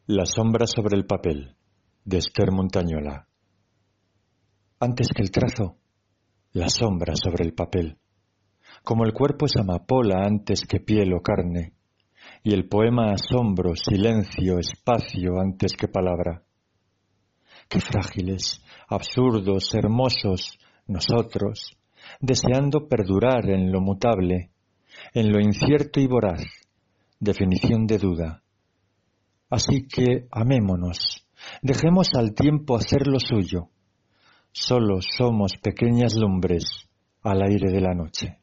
La sombra sobre el papel, de Esther Montañola. Antes que el trazo, la sombra sobre el papel. Como el cuerpo es amapola antes que piel o carne, y el poema asombro, silencio, espacio antes que palabra. Qué frágiles, absurdos, hermosos, nosotros, deseando perdurar en lo mutable, en lo incierto y voraz, definición de duda. Así que amémonos, dejemos al tiempo hacer lo suyo. Solo somos pequeñas lumbres al aire de la noche.